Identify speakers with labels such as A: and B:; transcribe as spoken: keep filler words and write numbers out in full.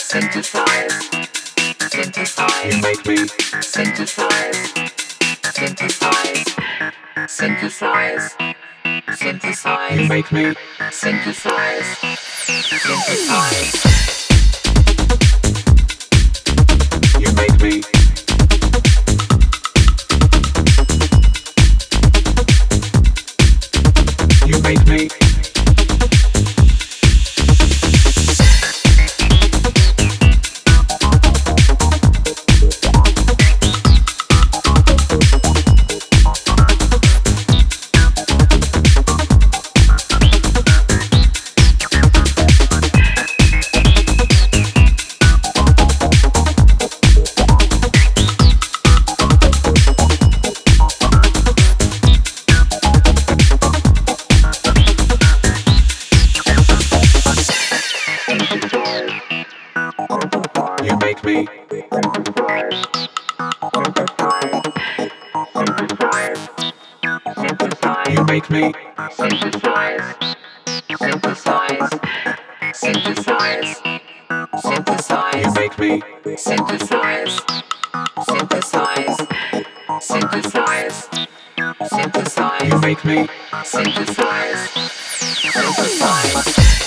A: Synthesize, synthesize. You make me synthesize, synthesize, synthesize, synthesize. You make me synthesize, synthesize. You make me. You make me. You make me. You make me. Synthesize, synthesize, synthesize, synthesize. You make me. Synthesize, synthesize, synthesize, synthesize. You make me. Synthesize, synthesize.